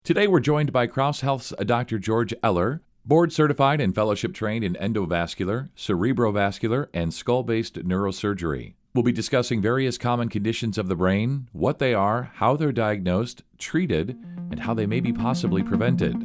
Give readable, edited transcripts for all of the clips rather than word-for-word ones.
Today we're joined by Cross Health's Dr. George Eller, board certified and fellowship trained in endovascular, cerebrovascular, and skull-based neurosurgery. We'll be discussing various common conditions of the brain, what they are, how they're diagnosed, treated, and how they may be possibly prevented.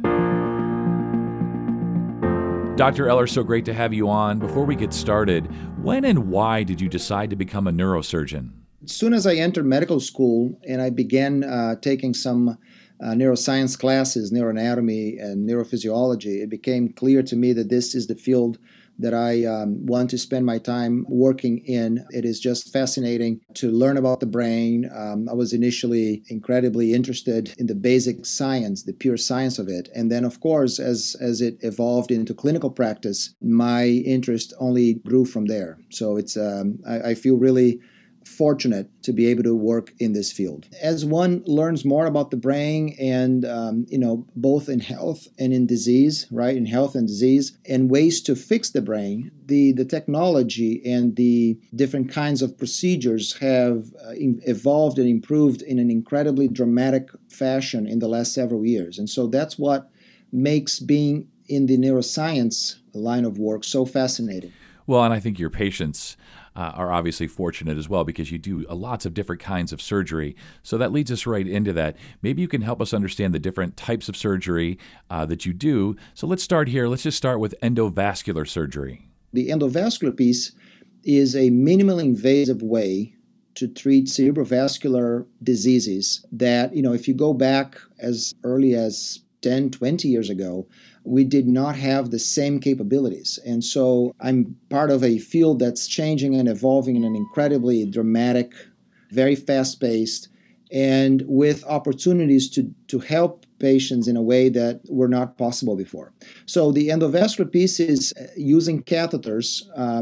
Dr. Eller, so great to have you on. Before we get started, when and why did you decide to become a neurosurgeon? As soon as I entered medical school and I began taking some neuroscience classes, neuroanatomy and neurophysiology, it became clear to me that this is the field that I want to spend my time working in. It is just fascinating to learn about the brain. I was initially incredibly interested in the basic science, the pure science of it. And then, of course, as it evolved into clinical practice, my interest only grew from there. So I feel really fortunate to be able to work in this field. As one learns more about the brain and, both in health and in disease, right, in health and disease, and ways to fix the brain, the technology and the different kinds of procedures have evolved and improved in an incredibly dramatic fashion in the last several years. And so that's what makes being in the neuroscience line of work so fascinating. Well, and I think your patients are obviously fortunate as well because you do lots of different kinds of surgery. So that leads us right into that. Maybe you can help us understand the different types of surgery that you do. So let's start here. Let's just start with endovascular surgery. The endovascular piece is a minimally invasive way to treat cerebrovascular diseases that, if you go back as early as 10, 20 years ago, we did not have the same capabilities. And so I'm part of a field that's changing and evolving in an incredibly dramatic, very fast-paced, and with opportunities to help patients in a way that were not possible before. So the endovascular piece is using catheters,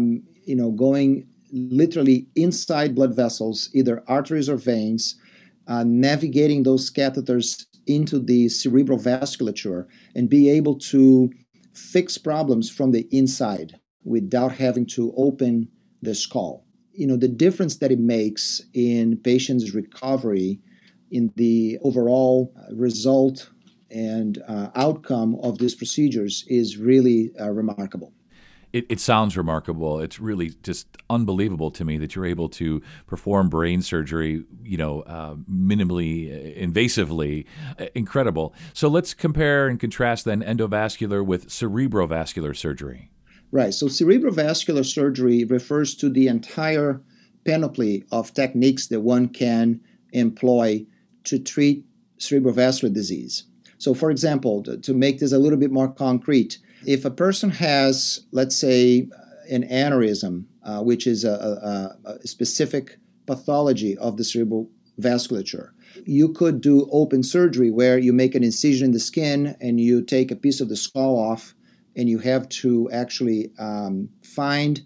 going literally inside blood vessels, either arteries or veins, navigating those catheters into the cerebral vasculature and be able to fix problems from the inside without having to open the skull. The difference that it makes in patients' recovery, in the overall result and outcome of these procedures is really remarkable. It sounds remarkable. It's really just unbelievable to me that you're able to perform brain surgery, minimally invasively. Incredible. So let's compare and contrast then endovascular with cerebrovascular surgery. Right. So cerebrovascular surgery refers to the entire panoply of techniques that one can employ to treat cerebrovascular disease. So, for example, to make this a little bit more concrete, if a person has, let's say, an aneurysm, which is a specific pathology of the cerebral vasculature, you could do open surgery where you make an incision in the skin and you take a piece of the skull off and you have to actually find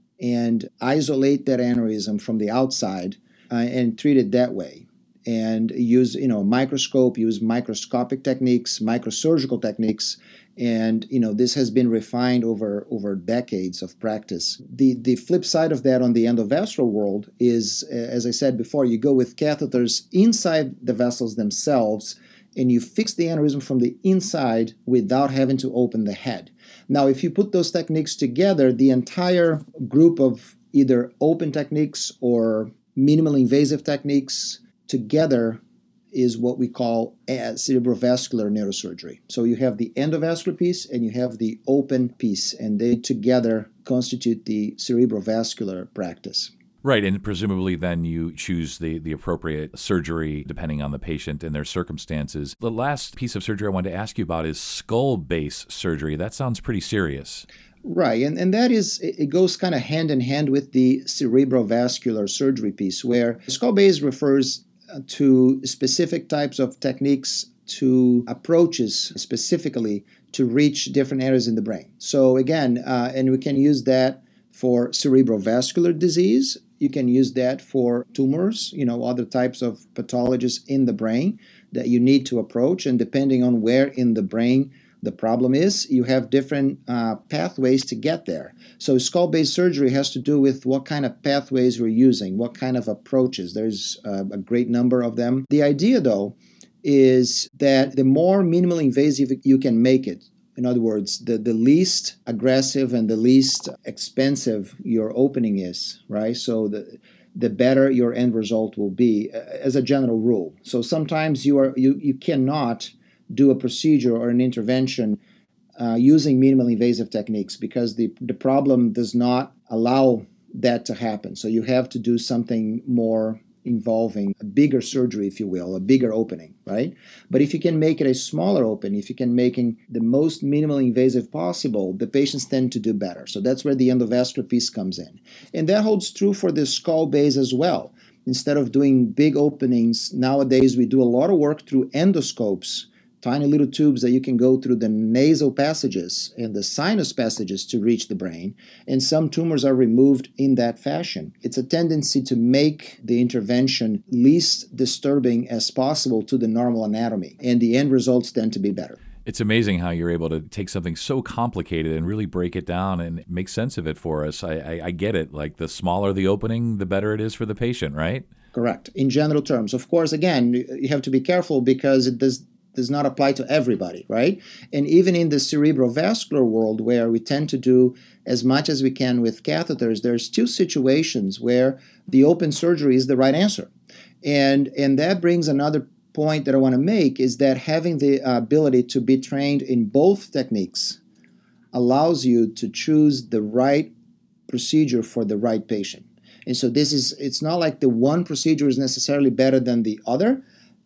and isolate that aneurysm from the outside and treat it that way. And use, microscope, use microscopic techniques, microsurgical techniques, and this has been refined over decades of practice. The flip side of that on the endovascular world is, as I said before, you go with catheters inside the vessels themselves, and you fix the aneurysm from the inside without having to open the head. Now, if you put those techniques together, the entire group of either open techniques or minimally invasive techniques together is what we call cerebrovascular neurosurgery. So you have the endovascular piece and you have the open piece, and they together constitute the cerebrovascular practice. Right, and presumably then you choose the appropriate surgery depending on the patient and their circumstances. The last piece of surgery I wanted to ask you about is skull-based surgery. That sounds pretty serious. Right, and that is, it goes kind of hand in hand with the cerebrovascular surgery piece, where skull-based refers to specific types of techniques, to approaches specifically to reach different areas in the brain. So again, and we can use that for cerebrovascular disease. You can use that for tumors, other types of pathologies in the brain that you need to approach. And depending on where in the brain the problem is, you have different pathways to get there. So skull-based surgery has to do with what kind of pathways we're using, what kind of approaches. There's a great number of them. The idea, though, is that the more minimally invasive you can make it, in other words, the least aggressive and the least expensive your opening is, right? So the better your end result will be as a general rule. So sometimes you cannot do a procedure or an intervention using minimally invasive techniques because the problem does not allow that to happen. So you have to do something more involving a bigger surgery, if you will, a bigger opening, right? But if you can make it a smaller opening, if you can make it the most minimally invasive possible, the patients tend to do better. So that's where the endovascular piece comes in. And that holds true for the skull base as well. Instead of doing big openings, nowadays we do a lot of work through endoscopes, tiny little tubes that you can go through the nasal passages and the sinus passages to reach the brain, and some tumors are removed in that fashion. It's a tendency to make the intervention least disturbing as possible to the normal anatomy, and the end results tend to be better. It's amazing how you're able to take something so complicated and really break it down and make sense of it for us. I get it. Like, the smaller the opening, the better it is for the patient, right? Correct. In general terms. Of course, again, you have to be careful because it does not apply to everybody, right? And even in the cerebrovascular world, where we tend to do as much as we can with catheters, there's still situations where the open surgery is the right answer. And that brings another point that I want to make, is that having the ability to be trained in both techniques allows you to choose the right procedure for the right patient. And so it's not like the one procedure is necessarily better than the other,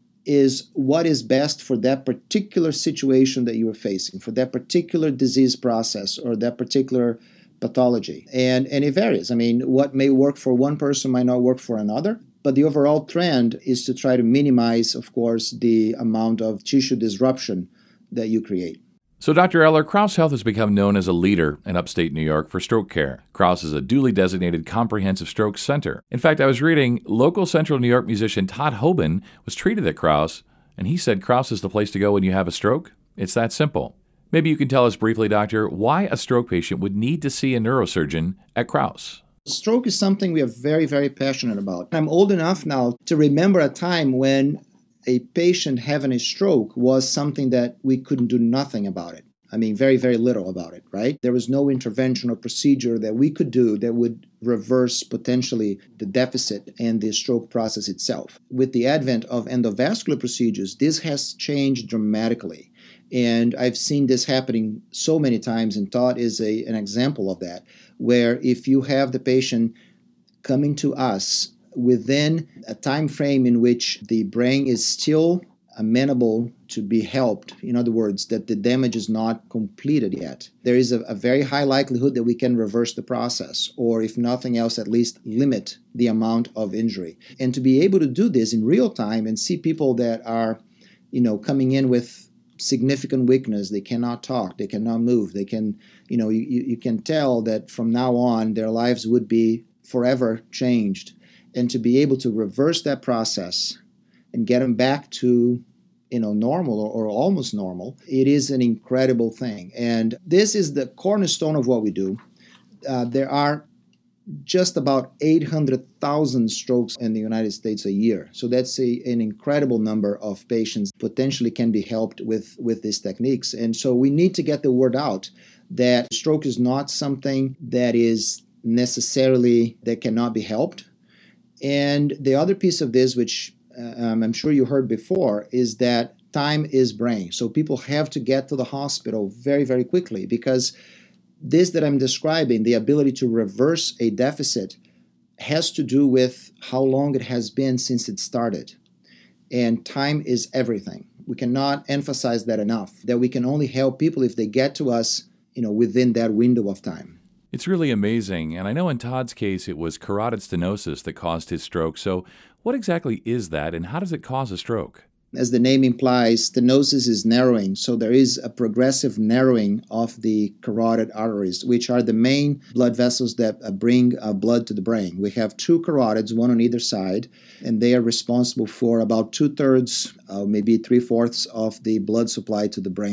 is what is best for that particular situation that you are facing, for that particular disease process or that particular pathology. And it varies. I mean, what may work for one person might not work for another, but the overall trend is to try to minimize, of course, the amount of tissue disruption that you create. So, Dr. Eller, Crouse Health has become known as a leader in upstate New York for stroke care. Crouse is a duly designated comprehensive stroke center. In fact, I was reading local Central New York musician Todd Hoban was treated at Crouse, and he said Crouse is the place to go when you have a stroke. It's that simple. Maybe you can tell us briefly, Doctor, why a stroke patient would need to see a neurosurgeon at Crouse. Stroke is something we are very, very passionate about. I'm old enough now to remember a time when a patient having a stroke was something that we couldn't do nothing about it. I mean, very, very little about it, right? There was no intervention or procedure that we could do that would reverse potentially the deficit and the stroke process itself. With the advent of endovascular procedures, this has changed dramatically. And I've seen this happening so many times, and Todd is an example of that, where if you have the patient coming to us within a time frame in which the brain is still amenable to be helped, in other words, that the damage is not completed yet, there is a very high likelihood that we can reverse the process, or if nothing else, at least limit the amount of injury. And to be able to do this in real time and see people that are, coming in with significant weakness, they cannot talk, they cannot move, they can, you can tell that from now on their lives would be forever changed. And to be able to reverse that process and get them back to, normal or almost normal, it is an incredible thing. And this is the cornerstone of what we do. There are just about 800,000 strokes in the United States a year. So that's an incredible number of patients potentially can be helped with these techniques. And so we need to get the word out that stroke is not something that is necessarily that cannot be helped. And the other piece of this, which I'm sure you heard before, is that time is brain. So people have to get to the hospital very, very quickly, because this that I'm describing, the ability to reverse a deficit, has to do with how long it has been since it started. And time is everything. We cannot emphasize that enough, that we can only help people if they get to us, within that window of time. It's really amazing. And I know in Todd's case, it was carotid stenosis that caused his stroke. So what exactly is that, and how does it cause a stroke? As the name implies, stenosis is narrowing. So there is a progressive narrowing of the carotid arteries, which are the main blood vessels that bring blood to the brain. We have two carotids, one on either side, and they are responsible for about 2/3, maybe 3/4 of the blood supply to the brain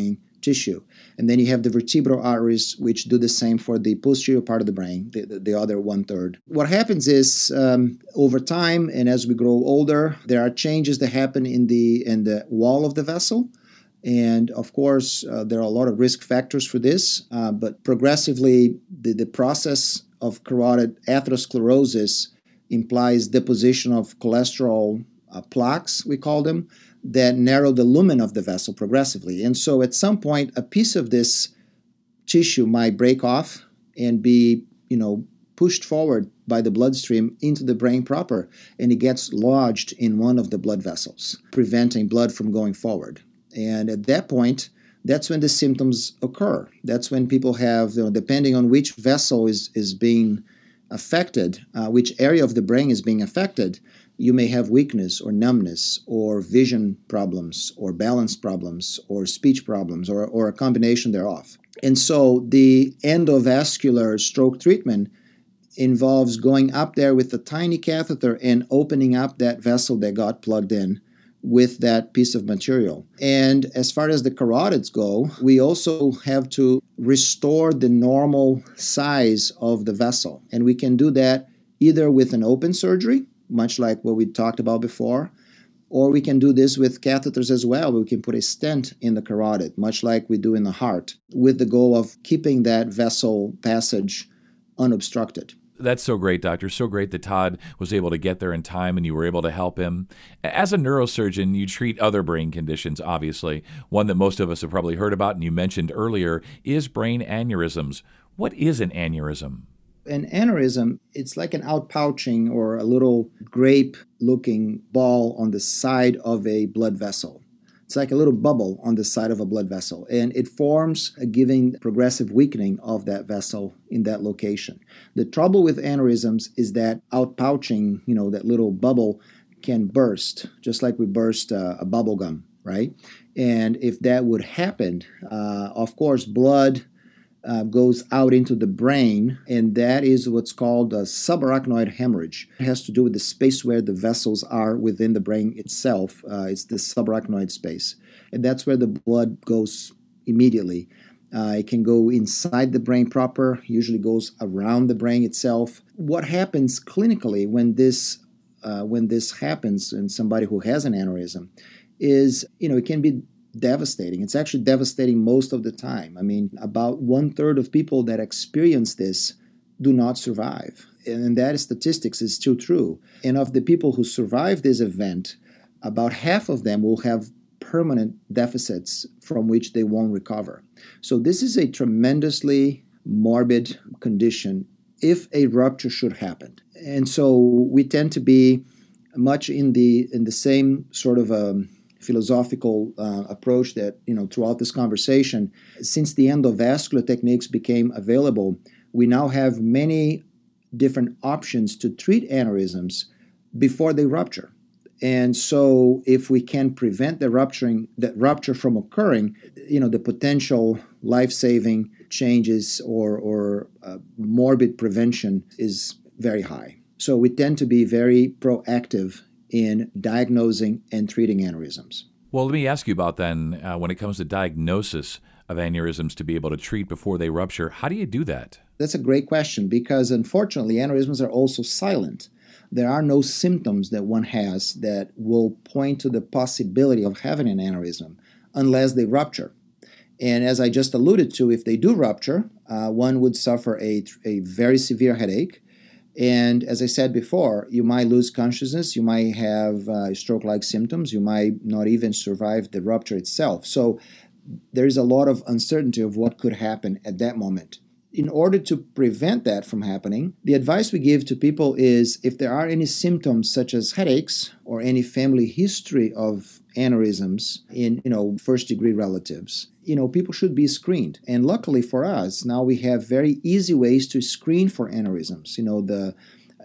tissue. And then you have the vertebral arteries, which do the same for the posterior part of the brain, the other 1/3. What happens is over time and as we grow older, there are changes that happen in the wall of the vessel. And of course, there are a lot of risk factors for this, but progressively, the process of carotid atherosclerosis implies deposition of cholesterol plaques, we call them, that narrow the lumen of the vessel progressively. And so at some point, a piece of this tissue might break off and be, pushed forward by the bloodstream into the brain proper, and it gets lodged in one of the blood vessels, preventing blood from going forward. And at that point, that's when the symptoms occur. That's when people have, depending on which vessel is being affected, which area of the brain is being affected, you may have weakness or numbness or vision problems or balance problems or speech problems or a combination thereof. And so the endovascular stroke treatment involves going up there with a tiny catheter and opening up that vessel that got plugged in with that piece of material. And as far as the carotids go, we also have to restore the normal size of the vessel. And we can do that either with an open surgery, much like what we talked about before, or we can do this with catheters as well. We can put a stent in the carotid, much like we do in the heart, with the goal of keeping that vessel passage unobstructed. That's so great, Doctor. So great that Todd was able to get there in time and you were able to help him. As a neurosurgeon, you treat other brain conditions, obviously. One that most of us have probably heard about and you mentioned earlier is brain aneurysms. What is an aneurysm? An aneurysm, it's like an outpouching or a little grape-looking ball on the side of a blood vessel. It's like a little bubble on the side of a blood vessel, and it forms, giving progressive weakening of that vessel in that location. The trouble with aneurysms is that outpouching, that little bubble can burst, just like we burst a bubble gum, right? And if that would happen, of course, blood goes out into the brain, and that is what's called a subarachnoid hemorrhage. It has to do with the space where the vessels are within the brain itself. It's the subarachnoid space, and that's where the blood goes immediately. It can go inside the brain proper, usually goes around the brain itself. What happens clinically when this happens in somebody who has an aneurysm is, it can be devastating. It's actually devastating most of the time. I mean, about 1/3 of people that experience this do not survive. And that statistics is still true. And of the people who survive this event, about half of them will have permanent deficits from which they won't recover. So this is a tremendously morbid condition if a rupture should happen. And so we tend to be much in the same sort of philosophical approach that, throughout this conversation, since the endovascular techniques became available, we now have many different options to treat aneurysms before they rupture. And so if we can prevent that rupture from occurring, the potential life-saving changes or morbid prevention is very high. So we tend to be very proactive in diagnosing and treating aneurysms. Well, let me ask you about then, when it comes to diagnosis of aneurysms to be able to treat before they rupture, how do you do that? That's a great question because, unfortunately, aneurysms are also silent. There are no symptoms that one has that will point to the possibility of having an aneurysm unless they rupture. And as I just alluded to, if they do rupture, one would suffer a very severe headache. And as I said before, you might lose consciousness, you might have stroke-like symptoms, you might not even survive the rupture itself. So there's a lot of uncertainty of what could happen at that moment. In order to prevent that from happening, the advice we give to people is if there are any symptoms such as headaches or any family history of aneurysms in, first-degree relatives, people should be screened. And luckily for us, now we have very easy ways to screen for aneurysms. The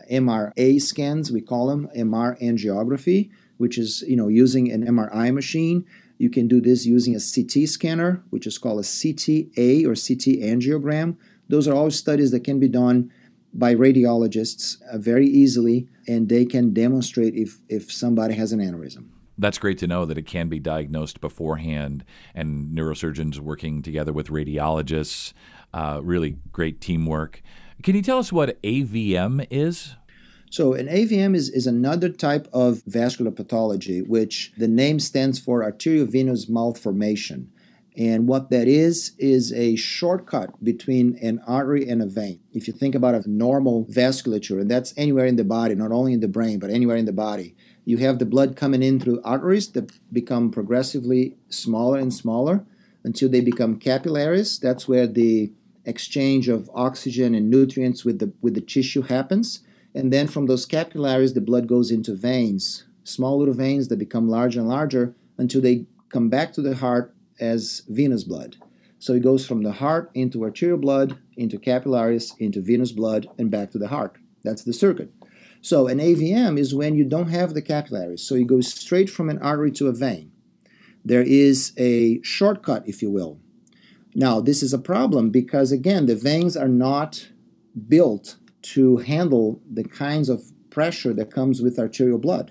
MRA scans, we call them, MR angiography, which is, using an MRI machine. You can do this using a CT scanner, which is called a CTA or CT angiogram. Those are all studies that can be done by radiologists very easily, and they can demonstrate if somebody has an aneurysm. That's great to know that it can be diagnosed beforehand, and neurosurgeons working together with radiologists, really great teamwork. Can you tell us what AVM is? So an AVM is another type of vascular pathology, which the name stands for arteriovenous malformation. And what that is a shortcut between an artery and a vein. If you think about a normal vasculature, and that's anywhere in the body, not only in the brain, but anywhere in the body, you have the blood coming in through arteries that become progressively smaller and smaller until they become capillaries. That's where the exchange of oxygen and nutrients with the tissue happens. And then from those capillaries, the blood goes into veins, small little veins that become larger and larger until they come back to the heart as venous blood. So it goes from the heart into arterial blood, into capillaries, into venous blood, and back to the heart. That's the circuit. So an AVM is when you don't have the capillaries. So you go straight from an artery to a vein. There is a shortcut, if you will. Now, this is a problem because, again, the veins are not built to handle the kinds of pressure that comes with arterial blood.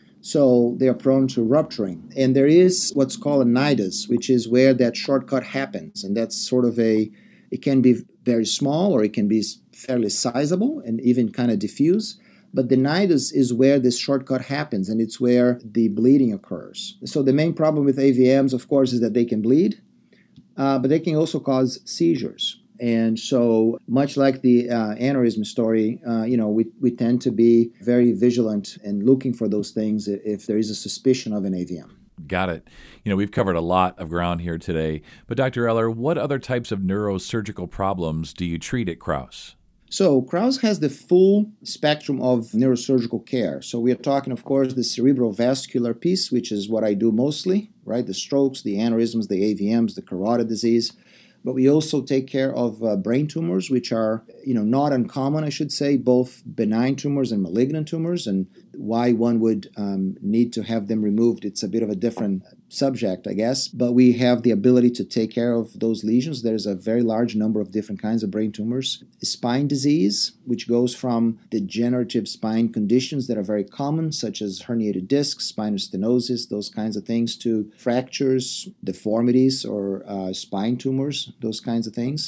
So they are prone to rupturing. And there is what's called a nidus, which is where that shortcut happens. And that's sort of it can be very small or it can be fairly sizable and even kind of diffuse. But the nidus is where this shortcut happens, and it's where the bleeding occurs. So the main problem with AVMs, of course, is that they can bleed, but they can also cause seizures. And so much like the aneurysm story, we tend to be very vigilant and looking for those things if there is a suspicion of an AVM. Got it. We've covered a lot of ground here today. But Dr. Eller, what other types of neurosurgical problems do you treat at Krause? So Krause has the full spectrum of neurosurgical care. So we are talking, of course, the cerebrovascular piece, which is what I do mostly, right? The strokes, the aneurysms, the AVMs, the carotid disease. But we also take care of brain tumors, which are, not uncommon, I should say, both benign tumors and malignant tumors. And why one would need to have them removed, it's a bit of a different subject, I guess. But we have the ability to take care of those lesions. There's a very large number of different kinds of brain tumors. Spine disease, which goes from degenerative spine conditions that are very common, such as herniated discs, spinal stenosis, those kinds of things, to fractures, deformities, or spine tumors, those kinds of things.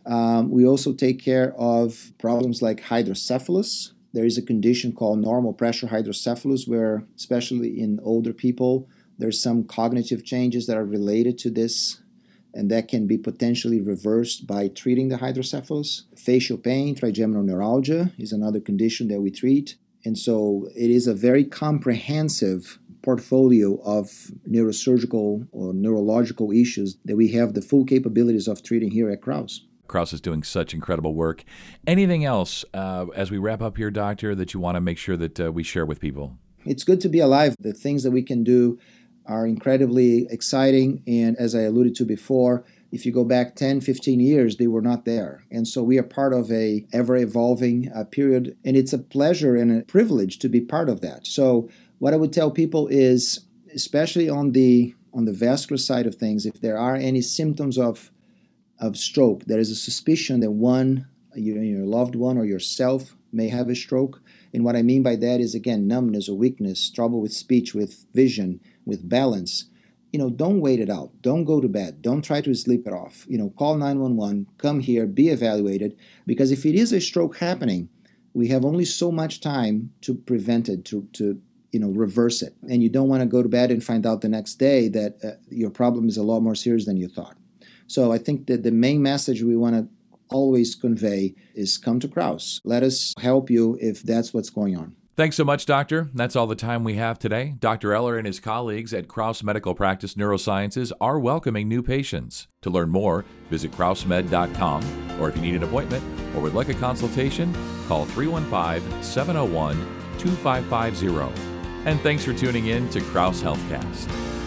We also take care of problems like hydrocephalus. There is a condition called normal pressure hydrocephalus where, especially in older people, there's some cognitive changes that are related to this, and that can be potentially reversed by treating the hydrocephalus. Facial pain, trigeminal neuralgia, is another condition that we treat. And so it is a very comprehensive portfolio of neurosurgical or neurological issues that we have the full capabilities of treating here at Krause. Krause is doing such incredible work. Anything else as we wrap up here, Doctor, that you want to make sure that we share with people? It's good to be alive. The things that we can do are incredibly exciting. And as I alluded to before, if you go back 10, 15 years, they were not there. And so we are part of a ever-evolving period. And it's a pleasure and a privilege to be part of that. So what I would tell people is, especially on the vascular side of things, if there are any symptoms of stroke, there is a suspicion that your loved one or yourself may have a stroke. And what I mean by that is, again, numbness or weakness, trouble with speech, with vision, with balance. Don't wait it out. Don't go to bed. Don't try to sleep it off. Call 911, come here, be evaluated. Because if it is a stroke happening, we have only so much time to prevent it, to reverse it. And you don't want to go to bed and find out the next day that your problem is a lot more serious than you thought. So I think that the main message we want to always convey is come to Krause. Let us help you if that's what's going on. Thanks so much, Doctor. That's all the time we have today. Dr. Eller and his colleagues at Krause Medical Practice Neurosciences are welcoming new patients. To learn more, visit krausemed.com, or if you need an appointment or would like a consultation, call 315-701-2550. And thanks for tuning in to Krause Healthcast.